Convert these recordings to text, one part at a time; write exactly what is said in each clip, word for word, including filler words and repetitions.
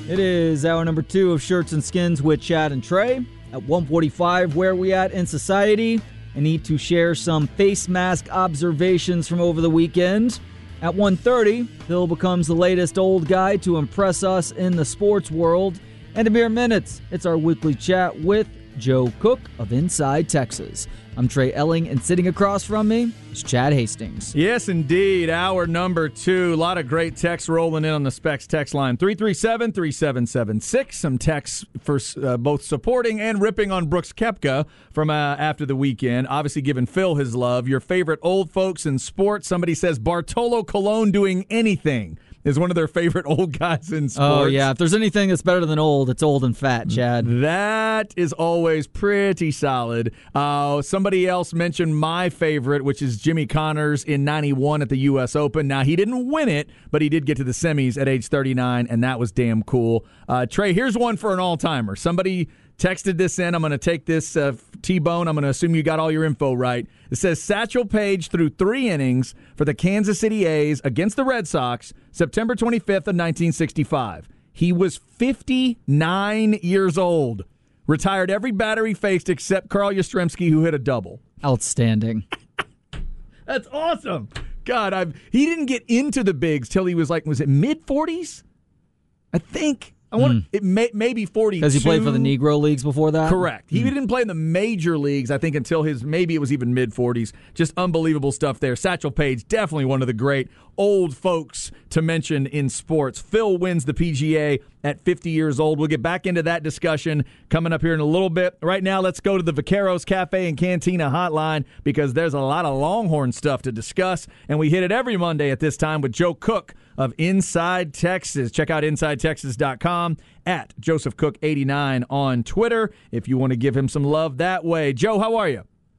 It is hour number two of Shirts and Skins with Chad and Trey. At one forty-five, where are we at in society? I need to share some face mask observations from over the weekend. At one thirty, Bill becomes the latest old guy to impress us in the sports world. And in mere minutes, it's our weekly chat with Joe Cook of Inside Texas. I'm Trey Elling, and sitting across from me is Chad Hastings. Yes, indeed. Hour number two. A lot of great texts rolling in on the Specs text line. three three seven, three seven seven six. Some texts for uh, both supporting and ripping on Brooks Koepka from uh, after the weekend. Obviously giving Phil his love. Your favorite old folks in sports. Somebody says Bartolo Colon doing anything is one of their favorite old guys in sports. Oh, yeah. If there's anything that's better than old, it's old and fat, Chad. That is always pretty solid. Uh, somebody else mentioned my favorite, which is Jimmy Connors in ninety-one at the U S Open. Now, he didn't win it, but he did get to the semis at age thirty-nine, and that was damn cool. Uh, Trey, here's one for an all-timer. Somebody texted this in. I'm going to take this uh, T-Bone. I'm going to assume you got all your info right. It says Satchel Paige threw three innings for the Kansas City A's against the Red Sox September twenty-fifth of nineteen sixty-five. He was fifty-nine years old. Retired every batter he faced except Carl Yastrzemski, who hit a double. Outstanding. That's awesome. God, I've he didn't get into the bigs till he was like, was it mid-forties? I think. I want mm. it may, maybe forty-two. Because he played for the Negro Leagues before that? Correct. He mm. didn't play in the major leagues, I think, until his, maybe it was even mid-forties. Just unbelievable stuff there. Satchel Paige, definitely one of the great old folks to mention in sports. Phil wins the P G A at fifty years old. We'll get back into that discussion coming up here in a little bit. Right now, let's go to the Vaqueros Cafe and Cantina hotline because there's a lot of Longhorn stuff to discuss, and we hit it every Monday at this time with Joe Cook of Inside Texas. Check out inside texas dot com, at Joseph Cook eighty-nine on Twitter if you want to give him some love that way. Joe, how are you?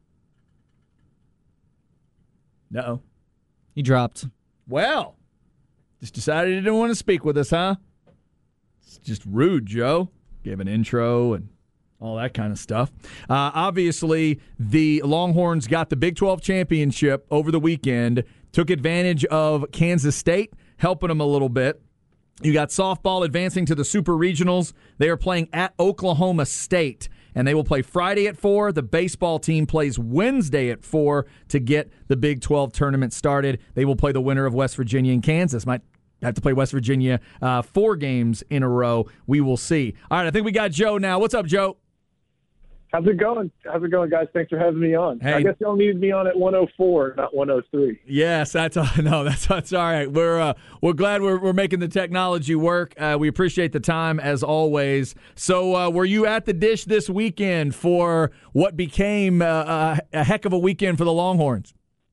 Uh-oh. He dropped. Well, just decided he didn't want to speak with us, huh? It's just rude, Joe. Gave an intro and all that kind of stuff. Uh, obviously, the Longhorns got the Big twelve championship over the weekend, took advantage of Kansas State, helping them a little bit. You got softball advancing to the Super Regionals. They are playing at Oklahoma State, and they will play Friday at four. The baseball team plays Wednesday at four to get the Big twelve tournament started. They will play the winner of West Virginia and Kansas. Might have to play West Virginia uh, four games in a row. We will see. All right, I think we got Joe now. What's up, Joe? How's it going? How's it going, guys? Thanks for having me on. Hey. I guess y'all needed me on at one oh four, not one oh three. Yes, that's uh, no, that's that's all right. We're uh, we're glad we're we're making the technology work. Uh, we appreciate the time as always. So, uh, were you at the Dish this weekend for what became uh, a, a heck of a weekend for the Longhorns?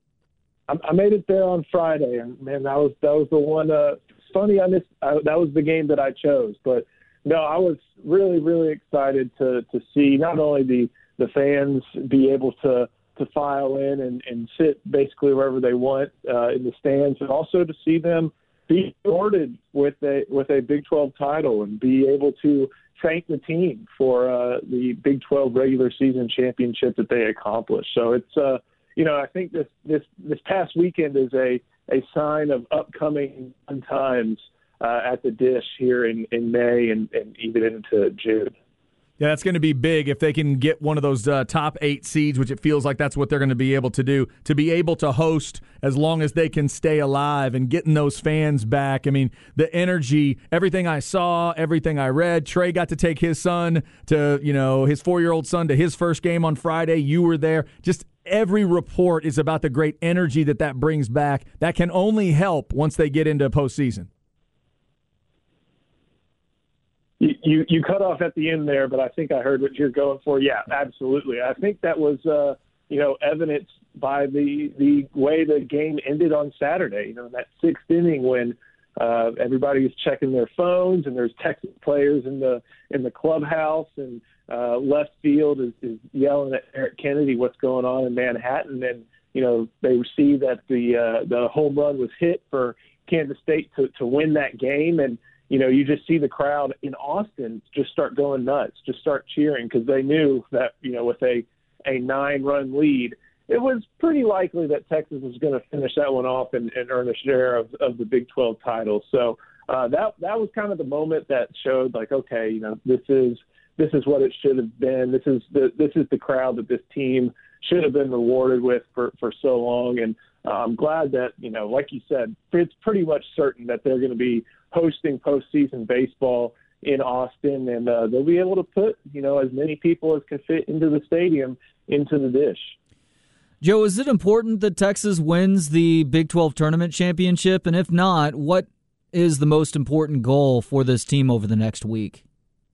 I, I made it there on Friday, and man, that was that was the one. Uh, it's funny, I missed. I, that was the game that I chose, but. No, I was really, really excited to to see not only the, the fans be able to, to file in and, and sit basically wherever they want uh, in the stands, but also to see them be rewarded with a with a Big twelve title and be able to thank the team for uh, the Big twelve regular season championship that they accomplished. So it's uh, you know I think this this this past weekend is a a sign of upcoming times. Uh, at the Dish here in, in May and, and even into June. Yeah, that's going to be big if they can get one of those uh, top eight seeds, which it feels like that's what they're going to be able to do, to be able to host as long as they can stay alive and getting those fans back. I mean, the energy, everything I saw, everything I read. Trey got to take his son to, you know, his four-year-old son to his first game on Friday. You were there. Just every report is about the great energy that that brings back. That can only help once they get into postseason. You you cut off at the end there, but I think I heard what you're going for. Yeah, absolutely. I think that was uh, you know evidenced by the the way the game ended on Saturday. You know, in that sixth inning when uh, everybody was checking their phones and there's Texas players in the in the clubhouse and uh, left field is, is yelling at Eric Kennedy what's going on in Manhattan, and you know they see that the uh, the home run was hit for Kansas State to to win that game. And you know, you just see the crowd in Austin just start going nuts, just start cheering because they knew that, you know, with a, a nine-run lead, it was pretty likely that Texas was going to finish that one off and, and earn a share of, of the Big twelve title. So uh, that that was kind of the moment that showed, like, okay, you know, this is this is what it should have been. This is the this is the crowd that this team should have been rewarded with for, for so long. And uh, I'm glad that, you know, like you said, it's pretty much certain that they're going to be hosting postseason baseball in Austin, and uh, they'll be able to put, you know, as many people as can fit into the stadium into the dish. Joe, is it important that Texas wins the Big twelve tournament championship? And if not, what is the most important goal for this team over the next week?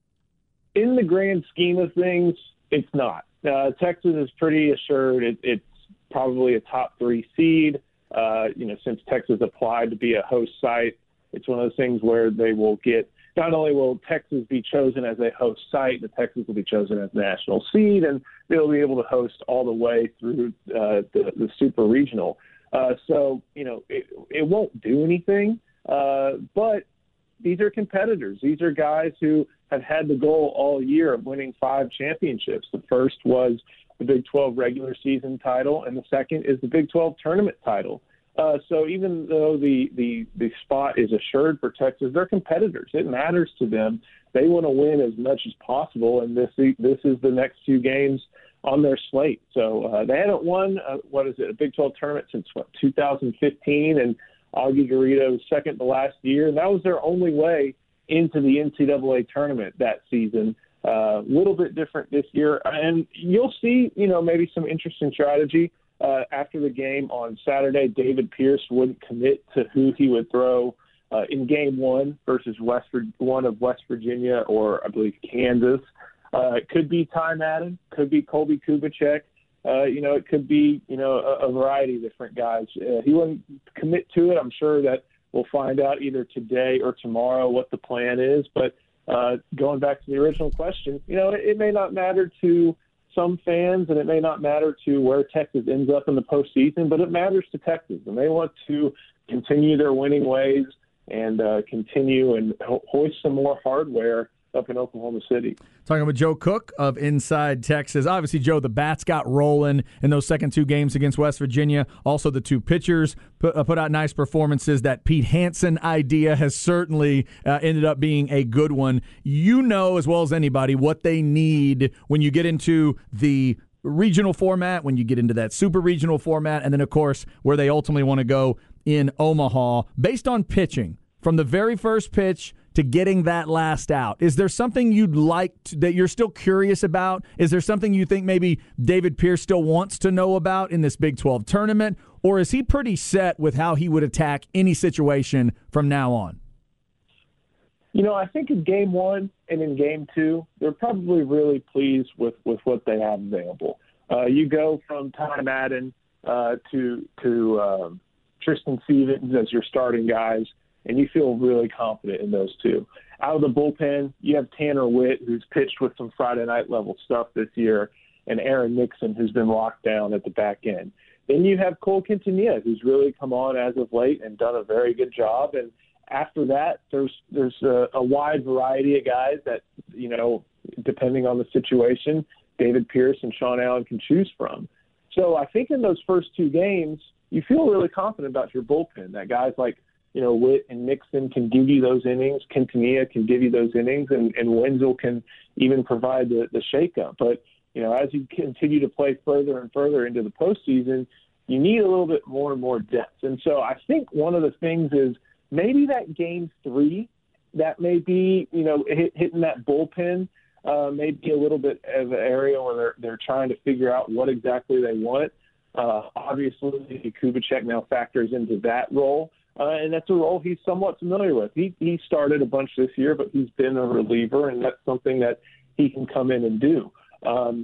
In the grand scheme of things, it's not. Uh, Texas is pretty assured it, it's probably a top three seed. Uh, you know, since Texas applied to be a host site, it's one of those things where they will get, not only will Texas be chosen as a host site, but Texas will be chosen as national seed, and they'll be able to host all the way through uh, the, the super regional. Uh, so, you know, it, it won't do anything, uh, but these are competitors. These are guys who have had the goal all year of winning five championships. The first was the Big twelve regular season title, and the second is the Big twelve tournament title. Uh, so even though the, the, the spot is assured for Texas, they're competitors. It matters to them. They want to win as much as possible, and this this is the next few games on their slate. So uh, they haven't won, uh, what is it, a Big twelve tournament since, what, two thousand fifteen, and Augie Garrido was second to last year, and that was their only way into the N C double A tournament that season. A uh, little bit different this year, and you'll see, you know, maybe some interesting strategy. Uh, after the game on Saturday, David Pierce wouldn't commit to who he would throw uh, in game one versus West one of West Virginia or I believe Kansas. Uh, it could be Ty Madden, could be Colby Kubicek. Uh, you know, it could be, you know, a, a variety of different guys. Uh, he wouldn't commit to it. I'm sure that we'll find out either today or tomorrow what the plan is. But uh, going back to the original question, you know, it, it may not matter to some fans, and it may not matter to where Texas ends up in the postseason, but it matters to Texas, and they want to continue their winning ways and uh, continue and ho- hoist some more hardware up in Oklahoma City. Talking with Joe Cook of Inside Texas. Obviously, Joe, the bats got rolling in those second two games against West Virginia. Also, the two pitchers put, uh, put out nice performances. That Pete Hansen idea has certainly uh, ended up being a good one. You know as well as anybody what they need when you get into the regional format, when you get into that super regional format, and then, of course, where they ultimately want to go in Omaha. Based on pitching, from the very first pitch to getting that last out, is there something you'd like to, that you're still curious about? Is there something you think maybe David Pierce still wants to know about in this Big twelve tournament? Or is he pretty set with how he would attack any situation from now on? You know, I think in game one and in game two, they're probably really pleased with, with what they have available. Uh, you go from Ty Madden uh, to, to um, Tristan Stevens as your starting guys, and you feel really confident in those two. Out of the bullpen, you have Tanner Witt, who's pitched with some Friday night level stuff this year, and Aaron Nixon, who's been locked down at the back end. Then you have Cole Quintanilla, who's really come on as of late and done a very good job. And after that, there's there's a, a wide variety of guys that, you know, depending on the situation, David Pierce and Sean Allen can choose from. So I think in those first two games, you feel really confident about your bullpen, that guys like, you know, Witt and Nixon can give you those innings. Quintanilla can give you those innings, and, and Wenzel can even provide the, the shakeup. But, you know, as you continue to play further and further into the postseason, you need a little bit more and more depth. And so I think one of the things is maybe that game three, that may be, you know, hit, hitting that bullpen, uh, maybe a little bit of an area where they're, they're trying to figure out what exactly they want. Uh, obviously, Kubicek now factors into that role. Uh, and that's a role he's somewhat familiar with. He he started a bunch this year, but he's been a reliever, and that's something that he can come in and do. Um,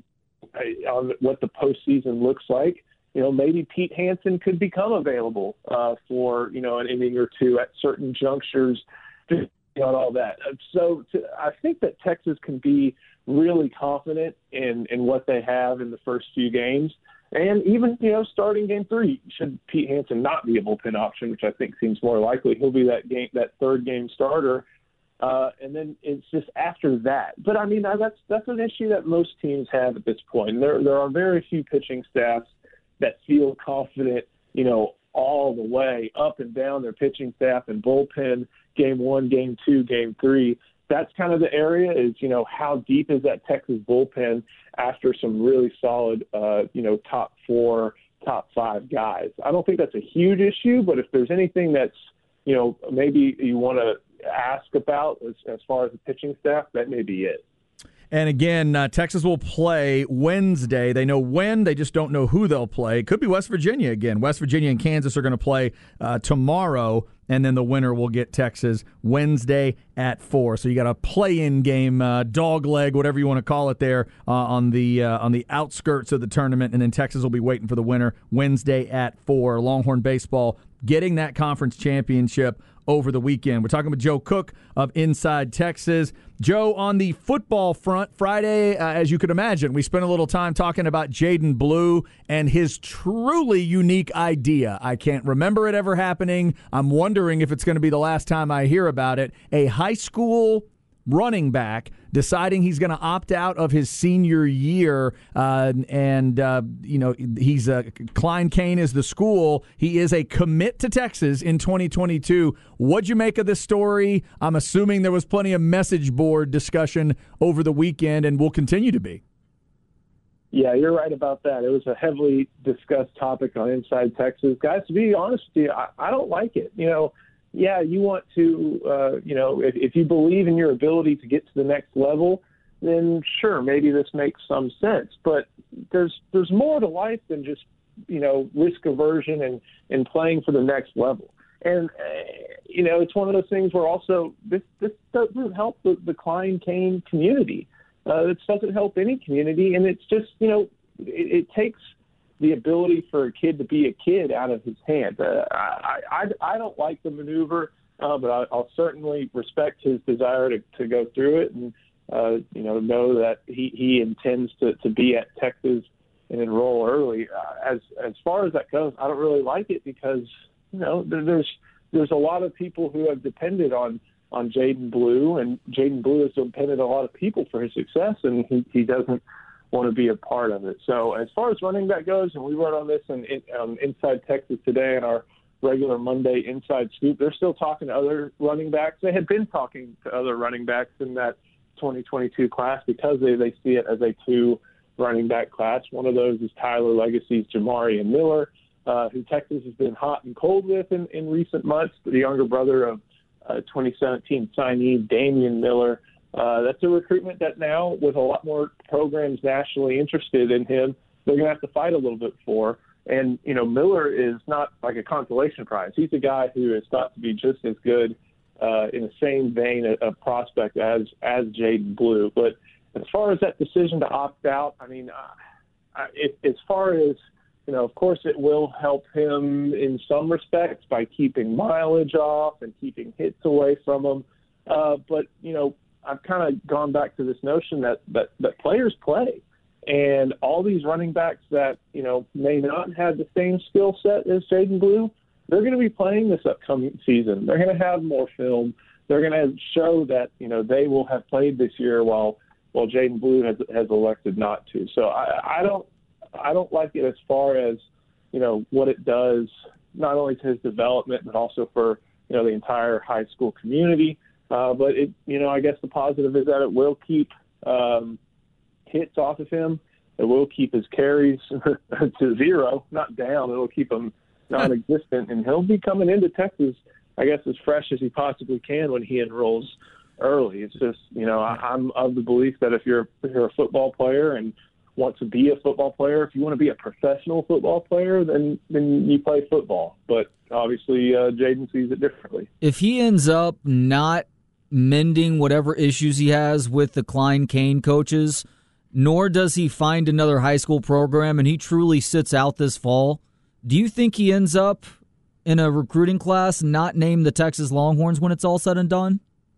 on what the postseason looks like, you know, maybe Pete Hansen could become available uh, for, you know, an inning or two at certain junctures, you know, and all that. So to, I think that Texas can be really confident in, in what they have in the first few games. And even, you know, starting game three, should Pete Hansen not be a bullpen option, which I think seems more likely, he'll be that game, that third game starter. Uh, and then it's just after that. But, I mean, that's that's an issue that most teams have at this point. There there are very few pitching staffs that feel confident, you know, all the way, up and down their pitching staff and bullpen, game one, game two, game three. That's kind of the area is, you know, how deep is that Texas bullpen after some really solid, uh, you know, top four, top five guys. I don't think that's a huge issue, but if there's anything that's, you know, maybe you want to ask about as, as far as the pitching staff, that may be it. And again, uh, Texas will play Wednesday. They know when, they just don't know who they'll play. It could be West Virginia again. West Virginia and Kansas are going to play uh, tomorrow, and then the winner will get Texas Wednesday at four. So you got a play-in game, uh, dog leg, whatever you want to call it there, uh, on the uh, on the outskirts of the tournament, and then Texas will be waiting for the winner Wednesday at four. Longhorn baseball getting that conference championship over the weekend. We're talking with Joe Cook of Inside Texas. Joe, on the football front, Friday, uh, as you could imagine, we spent a little time talking about Jaden Blue and his truly unique idea. I can't remember it ever happening. I'm wondering if it's going to be the last time I hear about it. A high school running back deciding he's going to opt out of his senior year, uh, and uh, you know he's uh, Klein Cain is the school. He is a commit to Texas in twenty twenty-two. What'd you make of this story? I'm assuming there was plenty of message board discussion over the weekend, and will continue to be. Yeah, you're right about that. It was a heavily discussed topic on Inside Texas. Guys, to be honest with you, I, I don't like it. You know. Yeah, you want to, uh, you know, if, if you believe in your ability to get to the next level, then sure, maybe this makes some sense. But there's there's more to life than just, you know, risk aversion and, and playing for the next level. And, uh, you know, it's one of those things where also this, this doesn't help the, the Klein Cain community. Uh, it doesn't help any community. And it's just, you know, it, it takes the ability for a kid to be a kid out of his hands. Uh, I, I I don't like the maneuver, uh, but I, I'll certainly respect his desire to, to go through it and, uh, you know, know that he, he intends to, to be at Texas and enroll early. Uh, as as far as that goes, I don't really like it because, you know, there, there's there's a lot of people who have depended on, on Jaden Blue, and Jaden Blue has depended on a lot of people for his success, and he, he doesn't want to be a part of it. So as far as running back goes, and we wrote on this in, in, um, Inside Texas today in our regular Monday Inside Scoop, they're still talking to other running backs. They had been talking to other running backs in that twenty twenty-two class because they, they see it as a two running back class. One of those is Tyler Legacy's Jamarian Miller, uh, who Texas has been hot and cold with in, in recent months, the younger brother of uh, twenty seventeen signee Damian Miller. Uh, that's a recruitment that now, with a lot more programs nationally interested in him, they're going to have to fight a little bit for. And, you know, Miller is not like a consolation prize. He's a guy who is thought to be just as good uh, in the same vein of, of prospect as, as Jaden Blue. But as far as that decision to opt out, I mean, uh, it, as far as, you know, of course it will help him in some respects by keeping mileage off and keeping hits away from him. Uh, but, you know, I've kind of gone back to this notion that, that, that players play. And all these running backs that, you know, may not have the same skill set as Jaden Blue, they're going to be playing this upcoming season. They're going to have more film. They're going to show that, you know, they will have played this year while while Jaden Blue has has elected not to. So I, I don't I don't like it as far as, you know, what it does, not only to his development, but also for, you know, the entire high school community. Uh, but, it, you know, I guess the positive is that it will keep um, hits off of him. It will keep his carries to zero, not down. It will keep them non-existent. And he'll be coming into Texas, I guess, as fresh as he possibly can when he enrolls early. It's just, you know, I, I'm of the belief that if you're, if you're a football player and want to be a football player, if you want to be a professional football player, then, then you play football. But obviously uh, Jaden sees it differently. If he ends up not mending whatever issues he has with the Klein Cain coaches, nor does he find another high school program, and he truly sits out this fall, do you think he ends up in a recruiting class not named the Texas Longhorns when it's all said and done?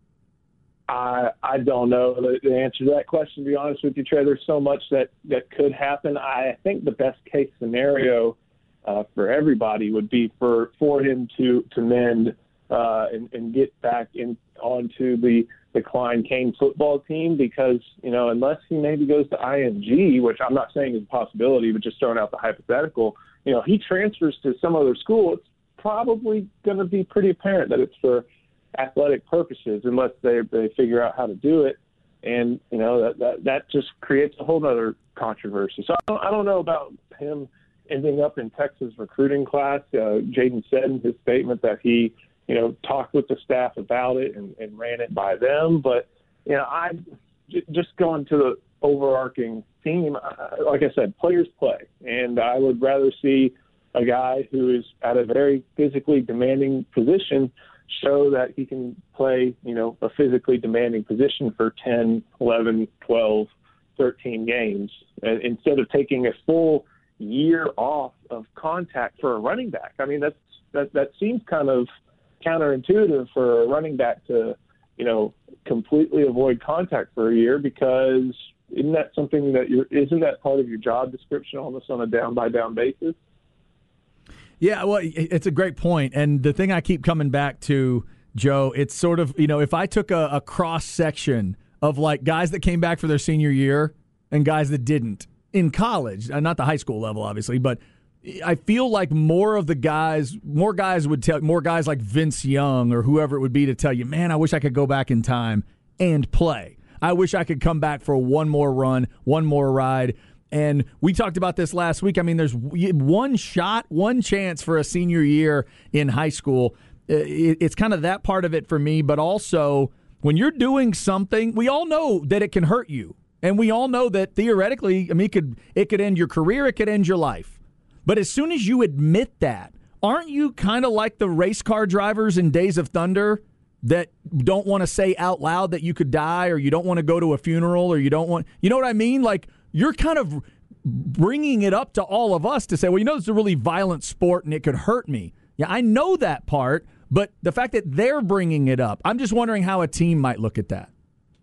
I I don't know the, the answer to that question, to be honest with you, Trey. There's so much that, that could happen. I think the best case scenario uh, for everybody would be for, for him to, to mend uh, and, and get back in onto the, the Klein Cain football team, because, you know, unless he maybe goes to I M G, which I'm not saying is a possibility, but just throwing out the hypothetical, you know, he transfers to some other school, it's probably going to be pretty apparent that it's for athletic purposes, unless they they figure out how to do it. And, you know, that that, that just creates a whole other controversy. So I don't, I don't know about him ending up in Texas recruiting class. Uh, Jaden said in his statement that he, you know, talked with the staff about it and, and ran it by them. But, you know, I j- just going to the overarching theme, uh, like I said, players play. And I would rather see a guy who is at a very physically demanding position show that he can play, you know, a physically demanding position for ten, eleven, twelve, thirteen games, and instead of taking a full year off of contact for a running back. I mean, that's, that, that seems kind of counterintuitive for a running back to, you know, completely avoid contact for a year, because isn't that something that you're, isn't that part of your job description almost on a down by down basis? Yeah, well, it's a great point. And the thing I keep coming back to, Joe, it's sort of, you know, if I took a, a cross section of like guys that came back for their senior year and guys that didn't in college, not the high school level, obviously, but I feel like more of the guys, more guys would tell, more guys like Vince Young or whoever it would be to tell you, man, I wish I could go back in time and play. I wish I could come back for one more run, one more ride. And we talked about this last week. I mean, there's one shot, one chance for a senior year in high school. It's kind of that part of it for me. But also, when you're doing something, we all know that it can hurt you. And we all know that theoretically, I mean, it could, it could end your career, it could end your life. But as soon as you admit that, aren't you kind of like the race car drivers in Days of Thunder that don't want to say out loud that you could die, or you don't want to go to a funeral, or you don't want, you know what I mean? Like, you're kind of bringing it up to all of us to say, well, you know, it's a really violent sport and it could hurt me. Yeah, I know that part, but the fact that they're bringing it up, I'm just wondering how a team might look at that.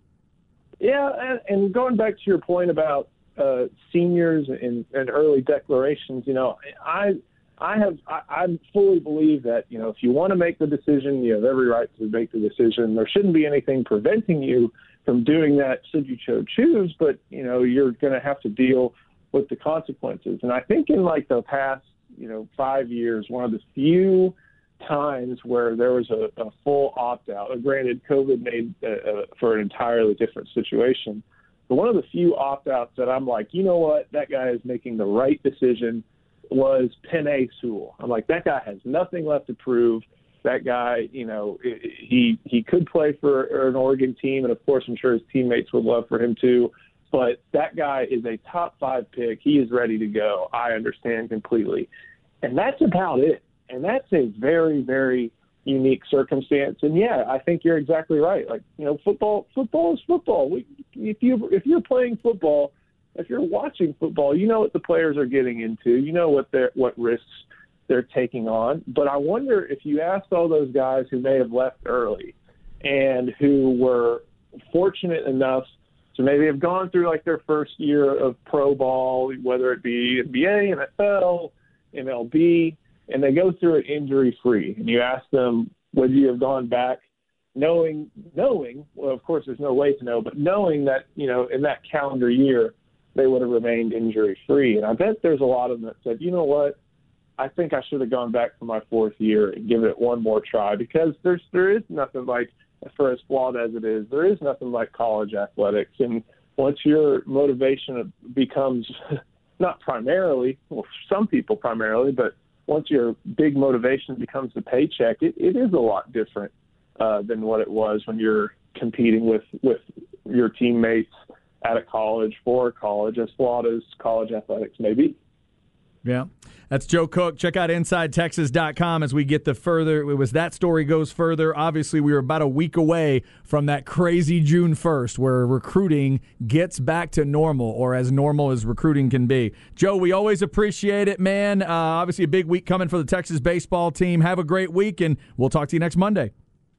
Yeah, and, and going back to your point about uh, seniors and, and early declarations, you know, I I have I, I fully believe that, you know, if you want to make the decision, you have every right to make the decision. There shouldn't be anything preventing you from doing that should you so choose, but, you know, you're going to have to deal with the consequences. And I think in like the past, you know, five years, one of the few times where there was a, a full opt-out, granted COVID made uh, for an entirely different situation, but one of the few opt-outs that I'm like, you know what, that guy is making the right decision was Penei Sewell. I'm like, that guy has nothing left to prove. That guy, you know, he he could play for an Oregon team, and of course I'm sure his teammates would love for him to, but that guy is a top five pick. He is ready to go. I understand completely. And that's about it. And that's a very, very unique circumstance. And yeah, I think you're exactly right. Like, you know, football football is football. We, if you if you're playing football, if you're watching football, you know what the players are getting into. You know what they're what risks they're taking on. But I wonder if you asked all those guys who may have left early and who were fortunate enough to maybe have gone through like their first year of pro ball, whether it be N B A, N F L, M L B, and they go through it injury-free. And you ask them, would you have gone back knowing, knowing, well, of course there's no way to know, but knowing that, you know, in that calendar year, they would have remained injury-free. And I bet there's a lot of them that said, you know what, I think I should have gone back for my fourth year and given it one more try, because there's there is nothing like, for as flawed as it is, there is nothing like college athletics. And once your motivation becomes not primarily, well, some people primarily, but once your big motivation becomes the paycheck, it, it is a lot different uh, than what it was when you're competing with, with your teammates at a college, for a college, as flawed as college athletics may be. Yeah. That's Joe Cook. Check out inside texas dot com as we get the further, it was that story goes further. Obviously, we were about a week away from that crazy June first where recruiting gets back to normal, or as normal as recruiting can be. Joe, we always appreciate it, man. Uh, obviously, a big week coming for the Texas baseball team. Have a great week, and we'll talk to you next Monday.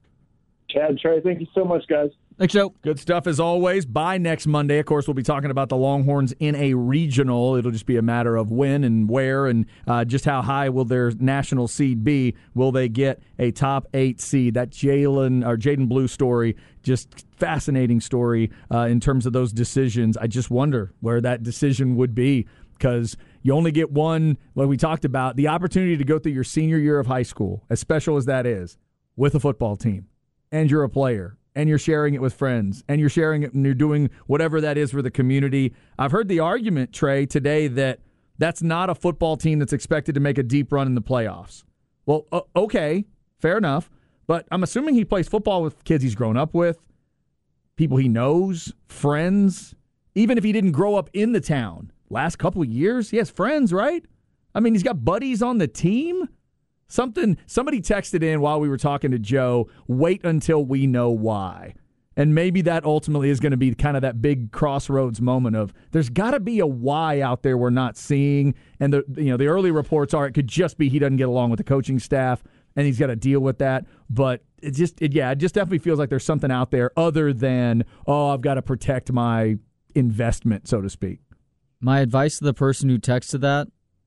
Chad, Trey, thank you so much, guys. Thanks, Joe. Good stuff as always. By next Monday, of course, we'll be talking about the Longhorns in a regional. It'll just be a matter of when and where and uh, just how high will their national seed be. Will they get a top eight seed? That Jalen or Jaden Blue story, just fascinating story uh, in terms of those decisions. I just wonder where that decision would be because you only get one, like we talked about, the opportunity to go through your senior year of high school, as special as that is, with a football team, and you're a player, and you're sharing it with friends, and you're sharing it and you're doing whatever that is for the community. I've heard the argument, Trey, today that that's not a football team that's expected to make a deep run in the playoffs. Well, uh, okay, fair enough, but I'm assuming he plays football with kids he's grown up with, people he knows, friends, even if he didn't grow up in the town. Last couple of years, he has friends, right? I mean, he's got buddies on the team. Something somebody texted in while we were talking to Joe, wait until we know why. And maybe that ultimately is going to be kind of that big crossroads moment of there's got to be a why out there we're not seeing. And the you know the early reports are it could just be he doesn't get along with the coaching staff and he's got to deal with that. But it just it, yeah, it just definitely feels like there's something out there other than, oh, I've got to protect my investment, so to speak. My advice to the person who texted that,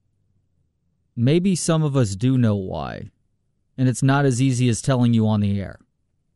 maybe some of us do know why, and it's not as easy as telling you on the air.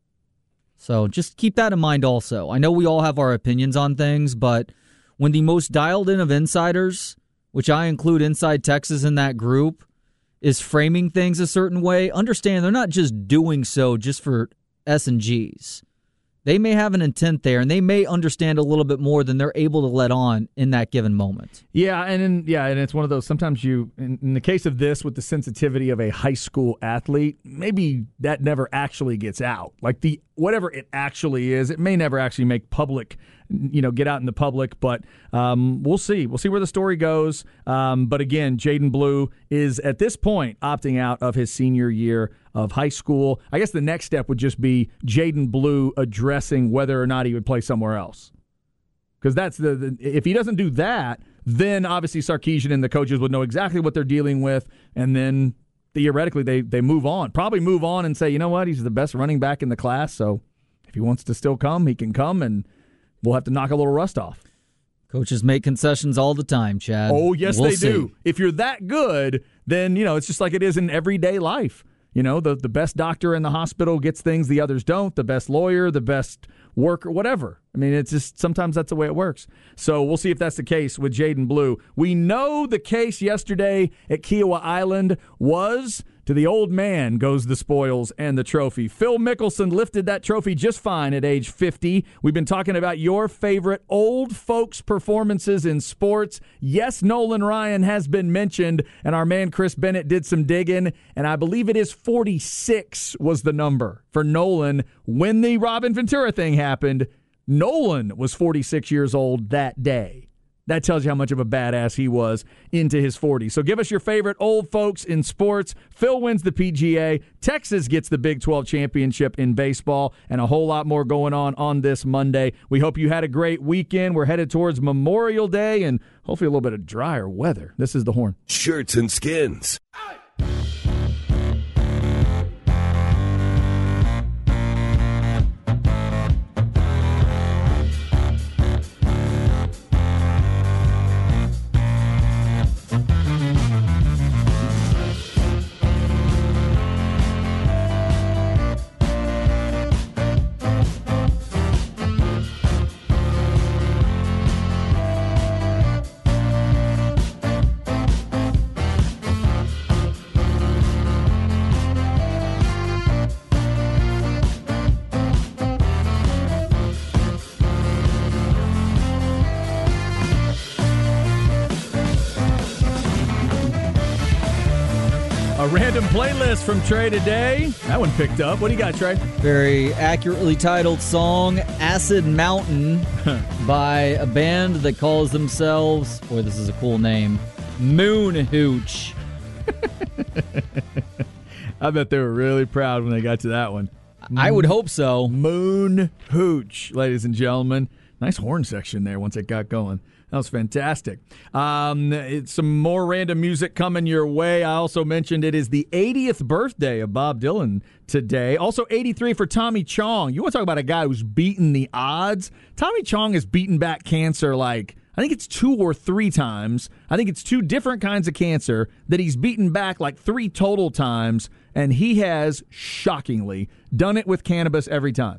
So just keep that in mind also. I know we all have our opinions on things, but when the most dialed in of insiders, which I include Inside Texas in that group, is framing things a certain way, understand they're not just doing so just for S and Gs. They may have an intent there, and they may understand a little bit more than they're able to let on in that given moment. Yeah, and in, yeah, and it's one of those, sometimes you, in, in the case of this, with the sensitivity of a high school athlete, maybe that never actually gets out. Like the whatever it actually is, it may never actually make public, you know, get out in the public, but um, we'll see. We'll see where the story goes. Um, but again, Jaden Blue is at this point opting out of his senior year of high school. I guess the next step would just be Jaden Blue addressing whether or not he would play somewhere else. Because that's the, the if he doesn't do that, then obviously Sarkisian and the coaches would know exactly what they're dealing with, and then theoretically they they move on. Probably move on and say, you know what, he's the best running back in the class, so if he wants to still come, he can come, and we'll have to knock a little rust off. Coaches make concessions all the time, Chad. Oh, yes, we'll they see. do. If you're that good, then, you know, it's just like it is in everyday life. You know, the, the best doctor in the hospital gets things the others don't, the best lawyer, the best worker, whatever. I mean, it's just sometimes that's the way it works. So we'll see if that's the case with Jaden Blue. We know the case yesterday at Kiowa Island was to the old man goes the spoils and the trophy. Phil Mickelson lifted that trophy just fine at age fifty. We've been talking about your favorite old folks performances in sports. Yes, Nolan Ryan has been mentioned, and our man Chris Bennett did some digging, and I believe it is forty-six was the number for Nolan when the Robin Ventura thing happened. Nolan was forty-six years old that day. That tells you how much of a badass he was into his forties. So give us your favorite old folks in sports. Phil wins the P G A. Texas gets the Big twelve championship in baseball, and a whole lot more going on on this Monday. We hope you had a great weekend. We're headed towards Memorial Day and hopefully a little bit of drier weather. This is The Horn. Shirts and Skins. Random playlist from Trey today. That one picked up. What do you got, Trey? Very accurately titled song, Acid Mountain, by a band that calls themselves, boy, this is a cool name, Moon Hooch. I bet they were really proud when they got to that one. I would hope so. Moon Hooch, ladies and gentlemen. Nice horn section there once it got going. That was fantastic. Um, it's some more random music coming your way. I also mentioned it is the eightieth birthday of Bob Dylan today. Also eighty-three for Tommy Chong. You want to talk about a guy who's beaten the odds? Tommy Chong has beaten back cancer like, I think it's two or three times. I think it's two different kinds of cancer that he's beaten back like three total times, and he has, shockingly, done it with cannabis every time.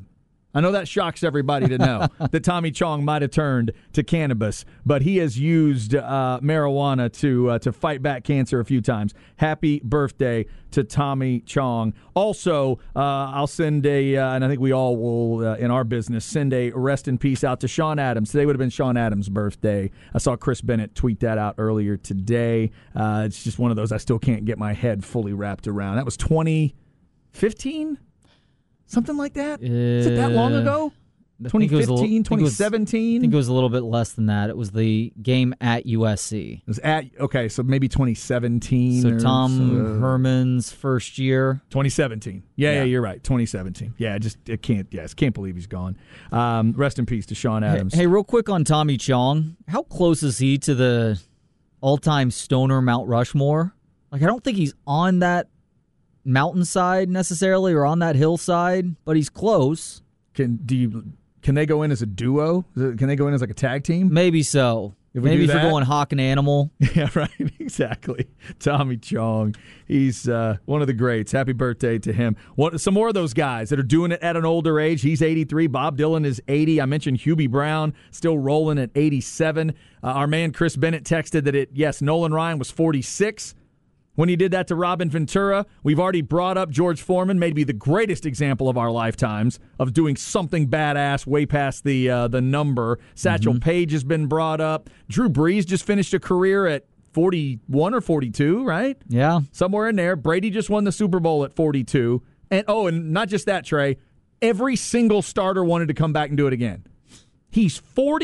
I know that shocks everybody to know that Tommy Chong might have turned to cannabis, but he has used uh, marijuana to uh, to fight back cancer a few times. Happy birthday to Tommy Chong. Also, uh, I'll send a, uh, and I think we all will uh, in our business, send a rest in peace out to Sean Adams. Today would have been Sean Adams' birthday. I saw Chris Bennett tweet that out earlier today. Uh, it's just one of those I still can't get my head fully wrapped around. That was twenty fifteen? Something like that? Uh, Is it that long ago? twenty fifteen, twenty seventeen? I think it was a little bit less than that. It was the game at U S C. It was at, okay, so maybe twenty seventeen. So Tom so. Herman's first year. twenty seventeen. Yeah, yeah, yeah, you're right. twenty seventeen. Yeah, I just I can't, yes, can't believe he's gone. Um, rest in peace to Sean Adams. Hey, hey, real quick on Tommy Chong. How close is he to the all-time stoner Mount Rushmore? Like, I don't think he's on that mountainside necessarily or on that hillside, but he's close. Can do you can they go in as a duo? Can they go in as like a tag team? Maybe so. If we Maybe do if that, you're going hawk and animal. Yeah, right. Exactly. Tommy Chong. He's uh, one of the greats. Happy birthday to him. What, some more of those guys that are doing it at an older age. He's eighty-three. Bob Dylan is eighty. I mentioned Hubie Brown still rolling at eighty-seven. Uh, our man Chris Bennett texted that it. Yes, Nolan Ryan was forty-six. When he did that to Robin Ventura. We've already brought up George Foreman, maybe the greatest example of our lifetimes of doing something badass way past the uh, the number. Satchel mm-hmm. Paige has been brought up. Drew Brees just finished a career at forty-one or forty-two, right? Yeah. Somewhere in there. Brady just won the Super Bowl at forty-two. And oh, and not just that, Trey. Every single starter wanted to come back and do it again. He's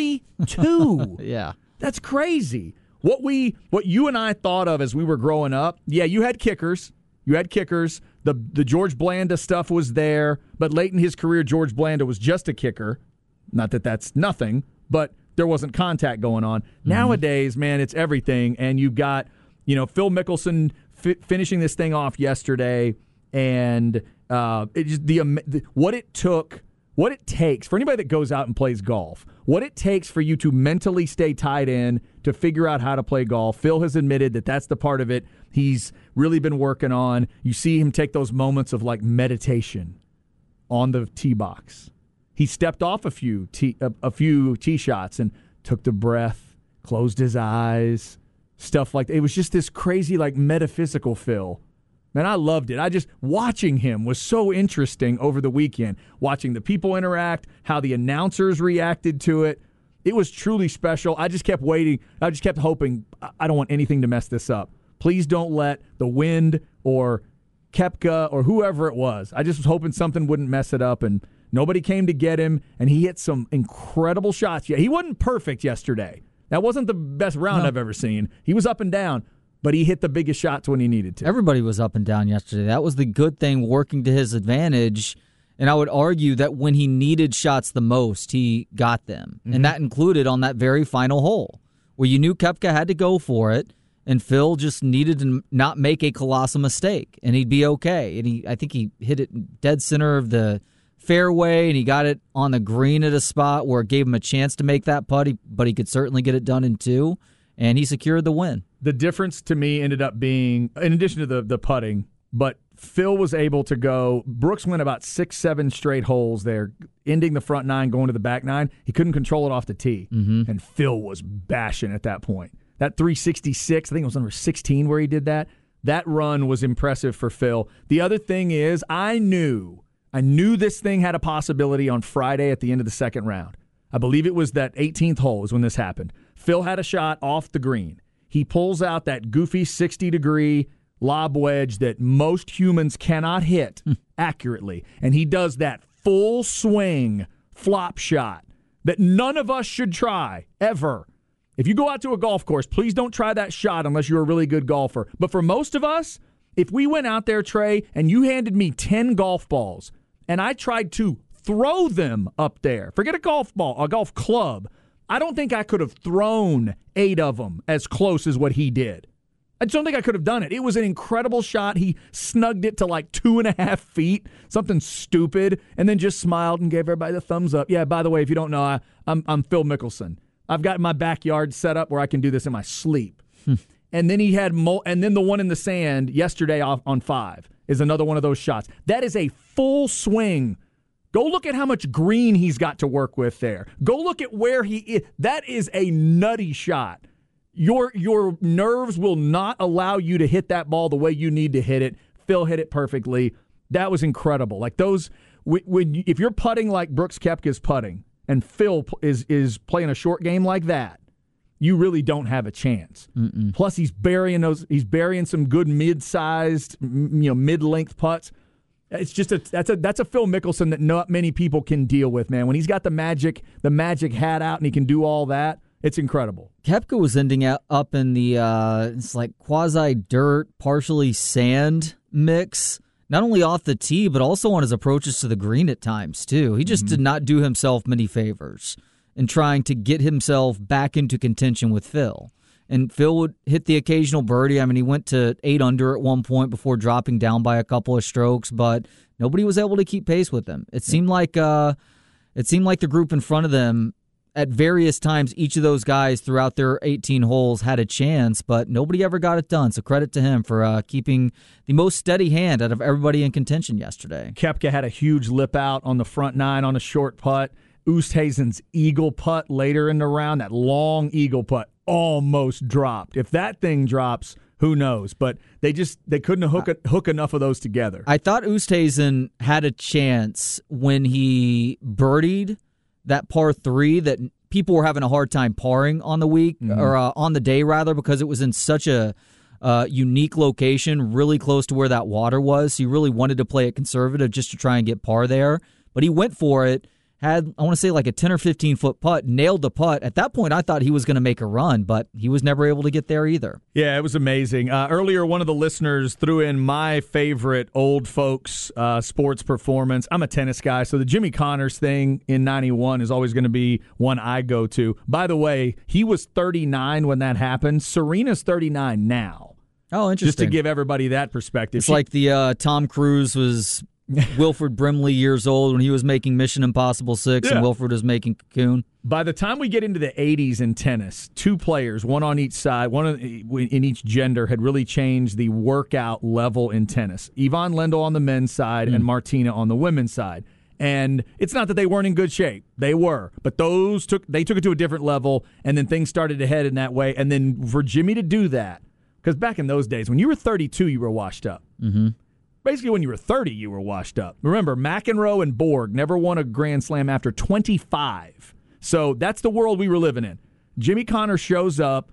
forty-two. Yeah. That's crazy. What we, what you and I thought of as we were growing up, yeah, you had kickers. You had kickers. The the George Blanda stuff was there, but late in his career, George Blanda was just a kicker. Not that that's nothing, but there wasn't contact going on. Mm-hmm. Nowadays, man, it's everything, and you've got, you know, Phil Mickelson fi- finishing this thing off yesterday, and uh, it just, the, the what it took. What it takes for anybody that goes out and plays golf, what it takes for you to mentally stay tied in to figure out how to play golf. Phil has admitted that that's the part of it he's really been working on. You see him take those moments of like meditation on the tee box. He stepped off a few tee, a, a few tee shots and took the breath, closed his eyes, stuff like that. It was just this crazy like metaphysical Phil. Man, I loved it. I just, watching him was so interesting over the weekend. Watching the people interact, how the announcers reacted to it. It was truly special. I just kept waiting. I just kept hoping, I don't want anything to mess this up. Please don't let the wind or Koepka or whoever it was. I just was hoping something wouldn't mess it up, and nobody came to get him, and he hit some incredible shots. Yeah, he wasn't perfect yesterday. That wasn't the best round no. I've ever seen. He was up and down. But he hit the biggest shots when he needed to. Everybody was up and down yesterday. That was the good thing working to his advantage. And I would argue that when he needed shots the most, he got them. Mm-hmm. And that included on that very final hole, where you knew Koepka had to go for it, and Phil just needed to not make a colossal mistake, and he'd be okay. And he, I think he hit it dead center of the fairway, and he got it on the green at a spot where it gave him a chance to make that putt, but he could certainly get it done in two, and he secured the win. The difference to me ended up being, in addition to the, the putting, but Phil was able to go, Brooks went about six, seven straight holes there, ending the front nine, going to the back nine. He couldn't control it off the tee, mm-hmm. and Phil was bashing at that point. That three sixty-six, I think it was number sixteen where he did that. That run was impressive for Phil. The other thing is, I knew, I knew this thing had a possibility on Friday at the end of the second round. I believe it was that eighteenth hole is when this happened. Phil had a shot off the green. He pulls out that goofy sixty-degree lob wedge that most humans cannot hit accurately, and he does that full swing flop shot that none of us should try, ever. If you go out to a golf course, please don't try that shot unless you're a really good golfer. But for most of us, if we went out there, Trey, and you handed me ten golf balls, and I tried to throw them up there, forget a golf ball, a golf club, I don't think I could have thrown eight of them as close as what he did. I just don't think I could have done it. It was an incredible shot. He snugged it to like two and a half feet, something stupid, and then just smiled and gave everybody the thumbs up. Yeah, by the way, if you don't know, I, I'm, I'm Phil Mickelson. I've got my backyard set up where I can do this in my sleep. And then he had, mo- and then the one in the sand yesterday off on five is another one of those shots. That is a full swing. Go look at how much green he's got to work with there. Go look at where he is. That is a nutty shot. Your your nerves will not allow you to hit that ball the way you need to hit it. Phil hit it perfectly. That was incredible. Like those, when if you're putting like Brooks Koepka's putting, and Phil is is playing a short game like that, you really don't have a chance. Mm-mm. Plus, he's burying those. He's burying some good mid-sized, you know, mid-length putts. It's just a that's a that's a Phil Mickelson that not many people can deal with, man. When he's got the magic the magic hat out and he can do all that, it's incredible. Koepka was ending up in the uh, it's like quasi dirt, partially sand mix. Not only off the tee, but also on his approaches to the green at times too. He just mm-hmm. did not do himself many favors in trying to get himself back into contention with Phil. And Phil would hit the occasional birdie. I mean, he went to eight under at one point before dropping down by a couple of strokes, but nobody was able to keep pace with him. It seemed like uh, it seemed like the group in front of them, at various times, each of those guys throughout their eighteen holes had a chance, but nobody ever got it done. So credit to him for uh, keeping the most steady hand out of everybody in contention yesterday. Koepka had a huge lip out on the front nine on a short putt. Oosthuizen's eagle putt later in the round, that long eagle putt, almost dropped. If that thing drops, who knows? But they just they couldn't hook a, hook enough of those together. I thought Oosthuizen had a chance when he birdied that par three that people were having a hard time parring on the week mm-hmm. or uh, on the day rather because it was in such a uh, unique location, really close to where that water was. So he really wanted to play it conservative just to try and get par there. But he went for it. Had, I want to say, like a ten or fifteen foot putt, nailed the putt. At that point, I thought he was going to make a run, but he was never able to get there either. Yeah, it was amazing. Uh, earlier, one of the listeners threw in my favorite old folks uh, sports performance. I'm a tennis guy, so the Jimmy Connors thing in ninety-one is always going to be one I go to. By the way, he was thirty-nine when that happened. Serena's thirty-nine now. Oh, interesting. Just to give everybody that perspective. It's she, like the uh, Tom Cruise was Wilford Brimley years old when he was making Mission Impossible six yeah. and Wilford was making Cocoon. By the time we get into the eighties in tennis, two players, one on each side, one in each gender, had really changed the workout level in tennis. Yvonne Lendl on the men's side mm. and Martina on the women's side. And it's not that they weren't in good shape. They were. But those took they took it to a different level, and then things started to head in that way. And then for Jimmy to do that, because back in those days, when you were thirty-two, you were washed up. Mm-hmm. Basically, when you were thirty, you were washed up. Remember, McEnroe and Borg never won a Grand Slam after twenty-five. So that's the world we were living in. Jimmy Connors shows up.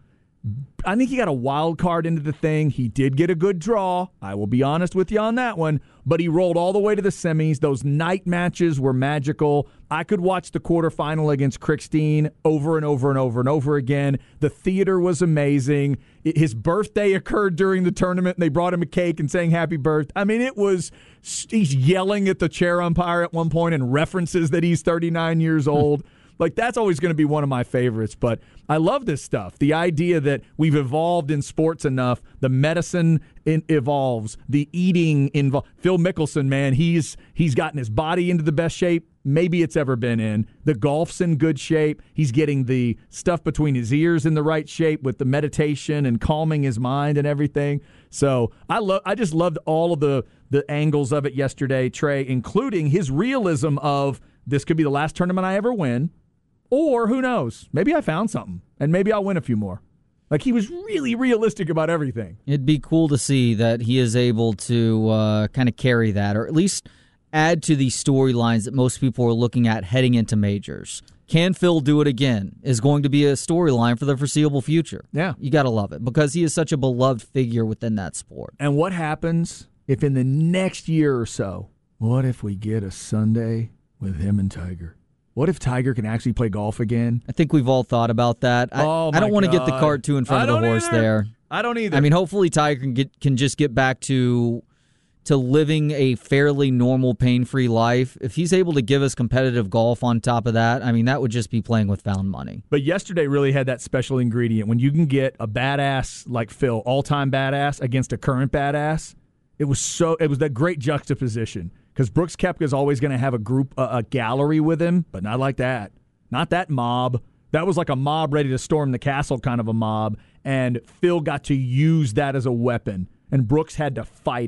I think he got a wild card into the thing. He did get a good draw. I will be honest with you on that one. But he rolled all the way to the semis. Those night matches were magical. I could watch the quarterfinal against Krickstein over and over and over and over again. The theater was amazing. His birthday occurred during the tournament, and they brought him a cake and saying happy birthday. I mean, it was, he's yelling at the chair umpire at one point and references that he's thirty-nine years old. Like, that's always going to be one of my favorites. But I love this stuff. The idea that we've evolved in sports enough. The medicine in, evolves. The eating involves. Phil Mickelson, man, he's he's gotten his body into the best shape maybe it's ever been in. The golf's in good shape. He's getting the stuff between his ears in the right shape with the meditation and calming his mind and everything. So I love. I just loved all of the, the angles of it yesterday, Trey, including his realism of this could be the last tournament I ever win. Or, who knows, maybe I found something, and maybe I'll win a few more. Like, he was really realistic about everything. It'd be cool to see that he is able to uh, kind of carry that, or at least add to the storylines that most people are looking at heading into majors. Can Phil do it again is going to be a storyline for the foreseeable future. Yeah. You got to love it, because he is such a beloved figure within that sport. And what happens if in the next year or so, what if we get a Sunday with him and Tiger? What if Tiger can actually play golf again? I think we've all thought about that. I, oh my I don't want to God. get the cart too in front of the horse either. there. I don't either. I mean, hopefully Tiger can get can just get back to to living a fairly normal, pain-free life. If he's able to give us competitive golf on top of that, I mean, that would just be playing with found money. But yesterday really had that special ingredient. When you can get a badass like Phil, all-time badass, against a current badass, it was so it was that great juxtaposition. Because Brooks Koepka is always going to have a group, uh, a gallery with him, but not like that. Not that mob. That was like a mob ready to storm the castle kind of a mob, and Phil got to use that as a weapon, and Brooks had to fight it.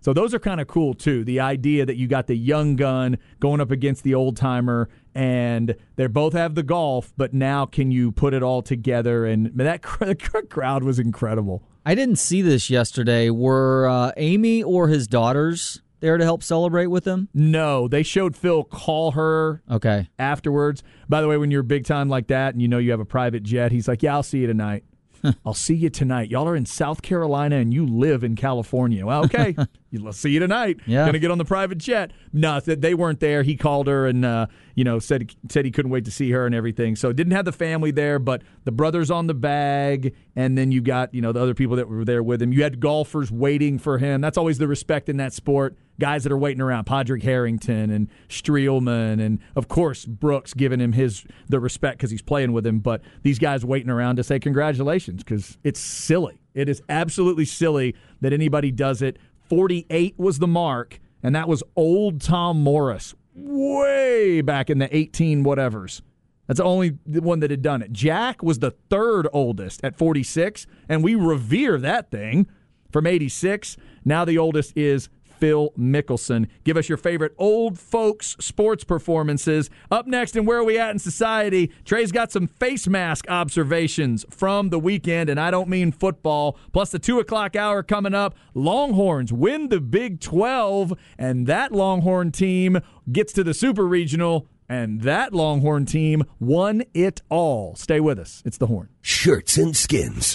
So those are kind of cool, too. The idea that you got the young gun going up against the old-timer, and they both have the golf, but now can you put it all together? And that crowd was incredible. I didn't see this yesterday. Were uh, Amy or his daughters there to help celebrate with him? No, they showed Phil call her okay. afterwards. By the way, when you're big time like that and you know you have a private jet, he's like, yeah, I'll see you tonight. I'll see you tonight. Y'all are in South Carolina and you live in California. Well, okay. Let's see you tonight. Yeah. Going to get on the private jet. No, they weren't there. He called her and, uh, you know, said said he couldn't wait to see her and everything. So didn't have the family there, but the brothers on the bag, and then you got, you know, the other people that were there with him. You had golfers waiting for him. That's always the respect in that sport. Guys that are waiting around, Padraig Harrington and Streelman, and of course Brooks giving him his the respect because he's playing with him. But these guys waiting around to say congratulations because it's silly. It is absolutely silly that anybody does it. forty-eight was the mark, and that was old Tom Morris way back in the eighteen whatevers. That's the only one that had done it. Jack was the third oldest at forty-six, and we revere that thing from eighty-six. Now the oldest is Phil Mickelson. Give us your favorite old folks sports performances. Up next, and where are we at in society? Trey's got some face mask observations from the weekend, and I don't mean football. Plus the two o'clock hour coming up. Longhorns win the Big twelve, and that Longhorn team gets to the Super Regional, and that Longhorn team won it all. Stay with us. It's The Horn. Shirts and Skins.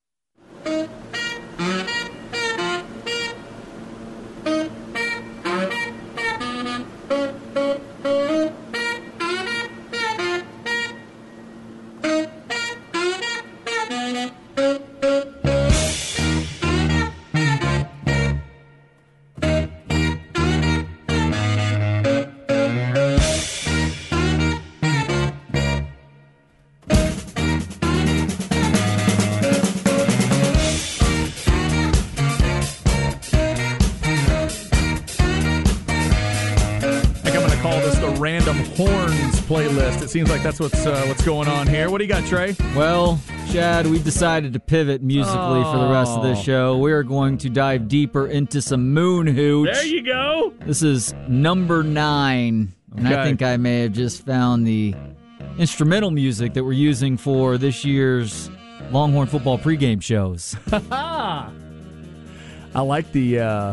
Random Horns playlist. It seems like that's what's uh, what's going on here. What do you got, Trey? Well, Chad, we've decided to pivot musically oh. for the rest of this show. We are going to dive deeper into some Moon Hooch. There you go. This is number nine. And okay. I think I may have just found the instrumental music that we're using for this year's Longhorn football pregame shows. I like the... Uh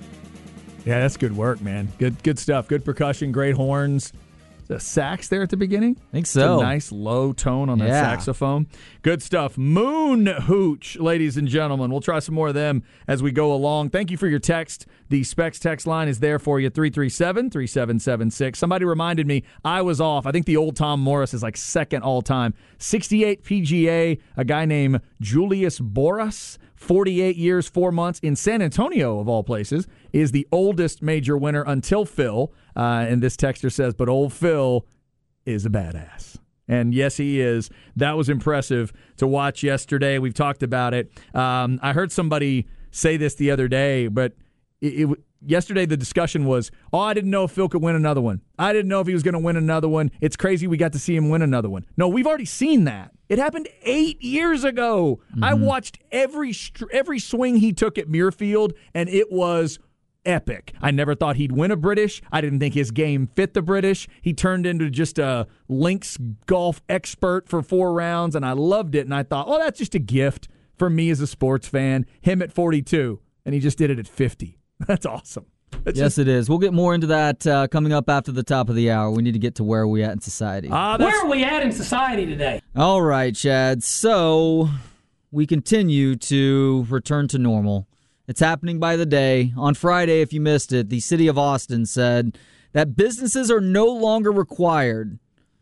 Yeah, that's good work, man. Good good stuff. Good percussion, great horns. Is a sax there at the beginning? I think so. It's a nice low tone on that yeah. saxophone. Good stuff. Moon Hooch, ladies and gentlemen. We'll try some more of them as we go along. Thank you for your text. The Specs text line is there for you, three three seven, three seven seven six. Somebody reminded me I was off. I think the old Tom Morris is like second all-time. sixty-eight P G A, a guy named Julius Boras, forty-eight years, four months in San Antonio, of all places, is the oldest major winner until Phil. Uh, and this texter says, but old Phil is a badass. And yes, he is. That was impressive to watch yesterday. We've talked about it. Um, I heard somebody say this the other day, but it, it, yesterday the discussion was, oh, I didn't know if Phil could win another one. I didn't know if he was going to win another one. It's crazy we got to see him win another one. No, we've already seen that. It happened eight years ago. Mm-hmm. I watched every every swing he took at Muirfield, and it was epic. I never thought he'd win a British. I didn't think his game fit the British. He turned into just a links golf expert for four rounds, and I loved it. And I thought, oh, that's just a gift for me as a sports fan. Him at forty-two, and he just did it at fifty. That's awesome. That's yes, just, it is. We'll get more into that uh, coming up after the top of the hour. We need to get to where are we at in society. Uh, where are we at in society today? All right, Chad. So we continue to return to normal. It's happening by the day. On Friday, if you missed it, the city of Austin said that businesses are no longer required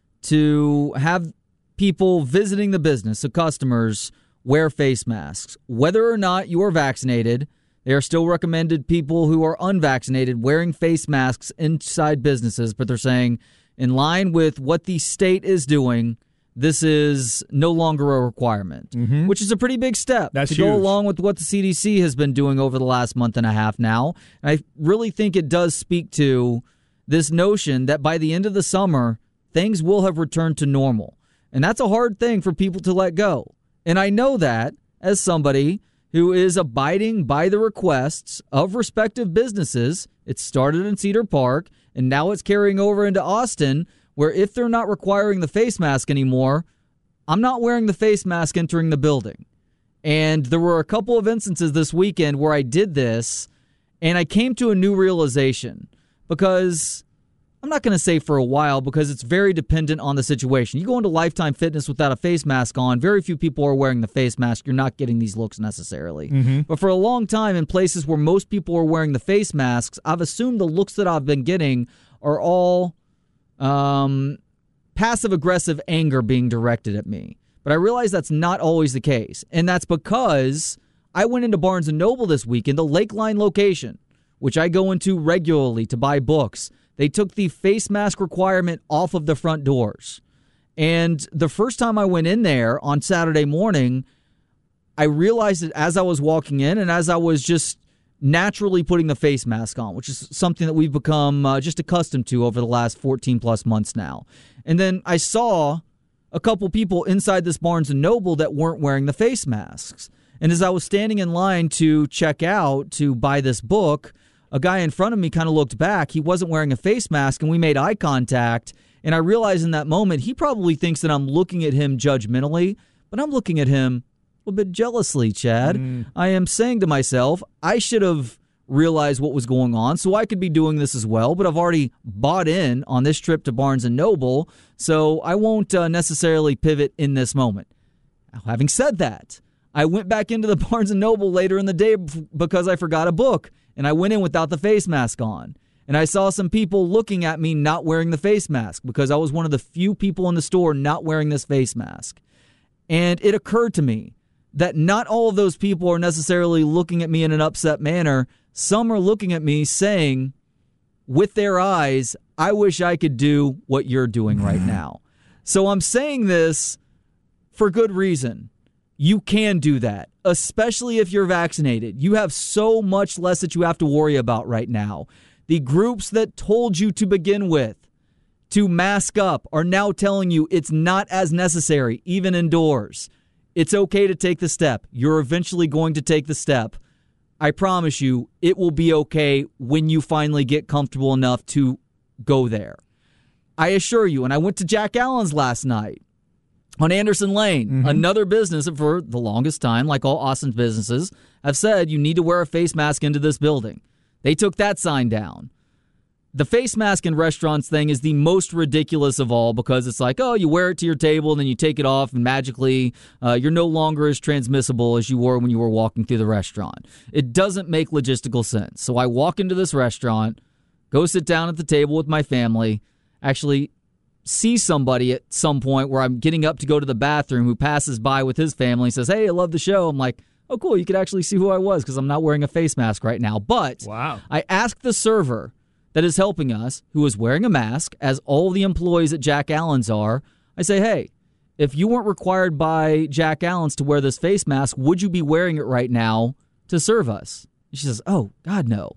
to have people visiting the business, so customers, wear face masks. Whether or not you are vaccinated, they are still recommended people who are unvaccinated wearing face masks inside businesses, but they're saying in line with what the state is doing, this is no longer a requirement, mm-hmm. which is a pretty big step That's to huge. go along with what the C D C has been doing over the last month and a half now. And I really think it does speak to this notion that by the end of the summer, things will have returned to normal. And that's a hard thing for people to let go. And I know that as somebody who is abiding by the requests of respective businesses. It started in Cedar Park, and now it's carrying over into Austin, where if they're not requiring the face mask anymore, I'm not wearing the face mask entering the building. And there were a couple of instances this weekend where I did this, and I came to a new realization, because I'm not going to say for a while, because it's very dependent on the situation. You go into Lifetime Fitness without a face mask on, very few people are wearing the face mask. You're not getting these looks necessarily. Mm-hmm. But for a long time, in places where most people are wearing the face masks, I've assumed the looks that I've been getting are all um, passive-aggressive anger being directed at me. But I realize that's not always the case. And that's because I went into Barnes and Noble this weekend, the Lakeline location, which I go into regularly to buy books. They took the face mask requirement off of the front doors. And the first time I went in there on Saturday morning, I realized it as I was walking in and as I was just naturally putting the face mask on, which is something that we've become uh, just accustomed to over the last fourteen plus months now. And then I saw a couple people inside this Barnes and Noble that weren't wearing the face masks. And as I was standing in line to check out to buy this book, a guy in front of me kind of looked back. He wasn't wearing a face mask, and we made eye contact. And I realized in that moment, he probably thinks that I'm looking at him judgmentally, but I'm looking at him a little bit jealously, Chad. Mm. I am saying to myself, I should have realized what was going on, so I could be doing this as well, but I've already bought in on this trip to Barnes and Noble, so I won't uh, necessarily pivot in this moment. Now, having said that, I went back into the Barnes and Noble later in the day because I forgot a book. And I went in without the face mask on. And I saw some people looking at me not wearing the face mask because I was one of the few people in the store not wearing this face mask. And it occurred to me that not all of those people are necessarily looking at me in an upset manner. Some are looking at me saying, with their eyes, I wish I could do what you're doing right now. So I'm saying this for good reason. You can do that, especially if you're vaccinated. You have so much less that you have to worry about right now. The groups that told you to begin with to mask up are now telling you it's not as necessary, even indoors. It's okay to take the step. You're eventually going to take the step. I promise you, it will be okay when you finally get comfortable enough to go there. I assure you, and I went to Jack Allen's last night. On Anderson Lane, mm-hmm. Another business that for the longest time, like all Austin's businesses, have said you need to wear a face mask into this building. They took that sign down. The face mask in restaurants thing is the most ridiculous of all because it's like, oh, you wear it to your table and then you take it off and magically uh, you're no longer as transmissible as you were when you were walking through the restaurant. It doesn't make logistical sense. So I walk into this restaurant, go sit down at the table with my family, actually see somebody at some point where I'm getting up to go to the bathroom who passes by with his family and says, hey, I love the show. I'm like, oh, cool, you could actually see who I was because I'm not wearing a face mask right now. But wow. I asked the server that is helping us, who is wearing a mask, as all the employees at Jack Allen's are, I say, hey, if you weren't required by Jack Allen's to wear this face mask, would you be wearing it right now to serve us? And she says, oh, God, no.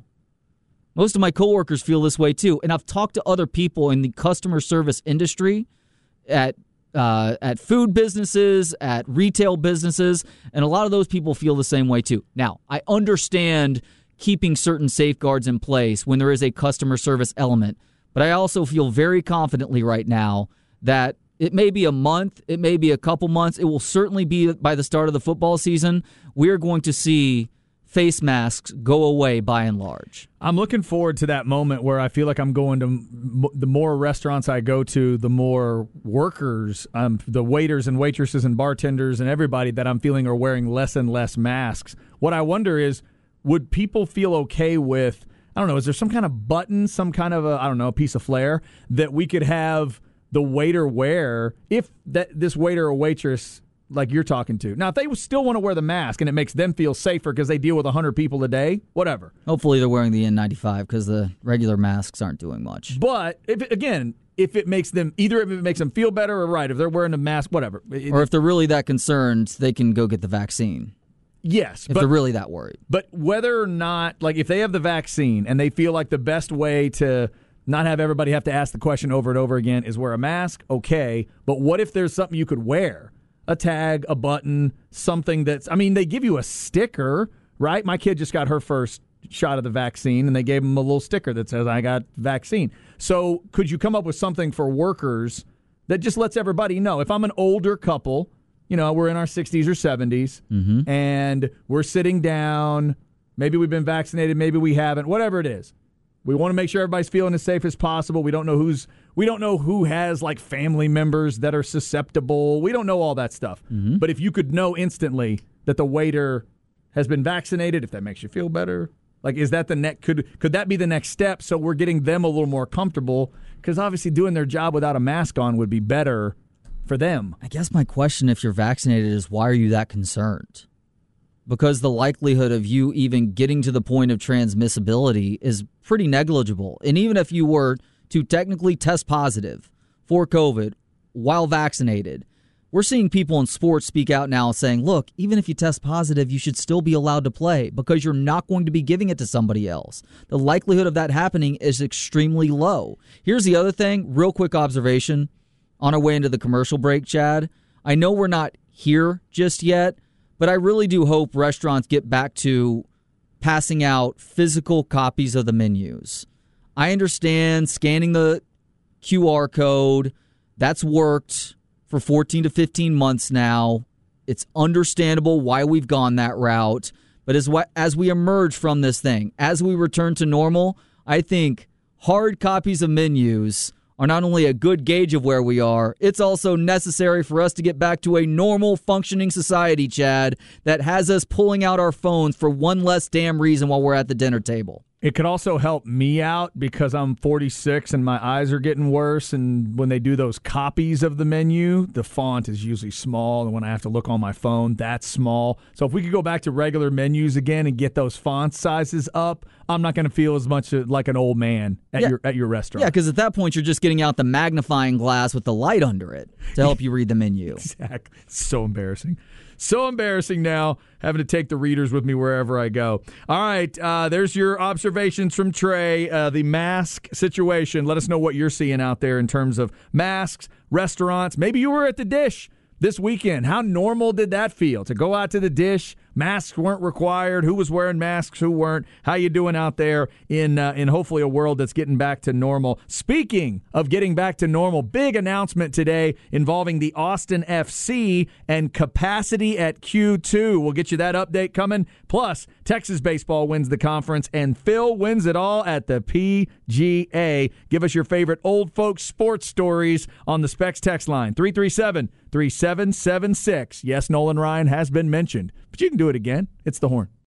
Most of my coworkers feel this way, too. And I've talked to other people in the customer service industry at uh, at food businesses, at retail businesses, and a lot of those people feel the same way, too. Now, I understand keeping certain safeguards in place when there is a customer service element, but I also feel very confidently right now that it may be a month, it may be a couple months, it will certainly be by the start of the football season, we are going to see face masks go away by and large. I'm looking forward to that moment where I feel like I'm going to, the more restaurants I go to, the more workers, um, the waiters and waitresses and bartenders and everybody that I'm feeling are wearing less and less masks. What I wonder is, would people feel okay with, I don't know, is there some kind of button, some kind of, a, I don't know, a piece of flair that we could have the waiter wear if that this waiter or waitress like you're talking to. Now, if they still want to wear the mask and it makes them feel safer because they deal with one hundred people a day, whatever. Hopefully they're wearing the N ninety-five because the regular masks aren't doing much. But, if it, again, if it makes them, either if it makes them feel better or right, if they're wearing a mask, whatever. It, or if they're really that concerned, they can go get the vaccine. Yes. If but, they're really that worried. But whether or not, like if they have the vaccine and they feel like the best way to not have everybody have to ask the question over and over again is wear a mask, okay. But what if there's something you could wear? a tag, a button, something that's, I mean, they give you a sticker, right? My kid just got her first shot of the vaccine, and they gave him a little sticker that says, I got vaccine. So could you come up with something for workers that just lets everybody know? If I'm an older couple, you know, we're in our sixties or seventies, Mm-hmm. and we're sitting down, maybe we've been vaccinated, maybe we haven't, whatever it is. We want to make sure everybody's feeling as safe as possible. We don't know who's we don't know who has like family members that are susceptible. We don't know all that stuff. Mm-hmm. But if you could know instantly that the waiter has been vaccinated, if that makes you feel better, like is that the next could could that be the next step? So we're getting them a little more comfortable, because obviously doing their job without a mask on would be better for them. I guess my question, if you're vaccinated, is why are you that concerned? Because the likelihood of you even getting to the point of transmissibility is pretty negligible. And even if you were to technically test positive for COVID while vaccinated, we're seeing people in sports speak out now saying, look, even if you test positive, you should still be allowed to play because you're not going to be giving it to somebody else. The likelihood of that happening is extremely low. Here's the other thing, real quick observation on our way into the commercial break, Chad. I know we're not here just yet, but I really do hope restaurants get back to passing out physical copies of the menus. I understand scanning the Q R code, that's worked for fourteen to fifteen months now. It's understandable why we've gone that route. But as, as we emerge from this thing, as we return to normal, I think hard copies of menus are not only a good gauge of where we are, it's also necessary for us to get back to a normal functioning society, Chad, that has us pulling out our phones for one less damn reason while we're at the dinner table. It could also help me out because I'm forty-six and my eyes are getting worse. And when they do those copies of the menu, the font is usually small. And when I have to look on my phone, that's small. So if we could go back to regular menus again and get those font sizes up, I'm not going to feel as much like an old man at Yeah. your at your restaurant. Yeah, because at that point, you're just getting out the magnifying glass with the light under it to help you read the menu. Exactly. So embarrassing. So embarrassing now, having to take the readers with me wherever I go. All right, uh, there's your observations from Trey. Uh, the mask situation. Let us know what you're seeing out there in terms of masks, restaurants. Maybe you were at the Dish this weekend. How normal did that feel to go out to the Dish? Masks weren't required. Who was wearing masks? Who weren't? How you doing out there in uh, in hopefully a world that's getting back to normal? Speaking of getting back to normal, big announcement today involving the Austin F C and capacity at Q two. We'll get you that update coming. Plus, Texas baseball wins the conference and Phil wins it all at the P G A. Give us your favorite old folks sports stories on the Specs text line, three three seven, three seven seven six. Yes, Nolan Ryan has been mentioned, but you can do it again. It's the Horn.